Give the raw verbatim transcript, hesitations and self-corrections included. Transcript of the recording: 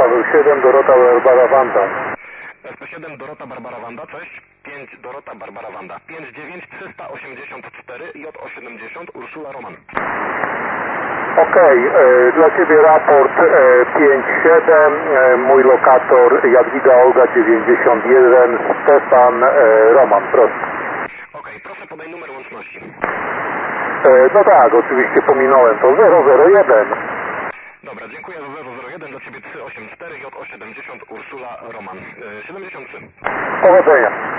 Paweł siedem, Dorota Barbara Wanda. S P siedem, Dorota Barbara Wanda, cześć. pięć, Dorota Barbara Wanda. pięć dziewięć trzysta osiemdziesiąt cztery, J O siedemdziesiąt, Urszula Roman. Okej, okay, dla Ciebie raport e, pięć siedem, e, mój lokator Jadwiga Olga dziewięćdziesiąt jeden, Stefan e, Roman, proszę. Okej, okay, proszę podaj numer łączności. E, no tak, oczywiście pominąłem to, zero zero jeden. Dobra, dziękuję za zero zero jeden, dla Ciebie trzysta osiemdziesiąt cztery, J O siedemdziesiąt, Urszula Roman. E, siedemdziesiąt trzy. Powodzenia.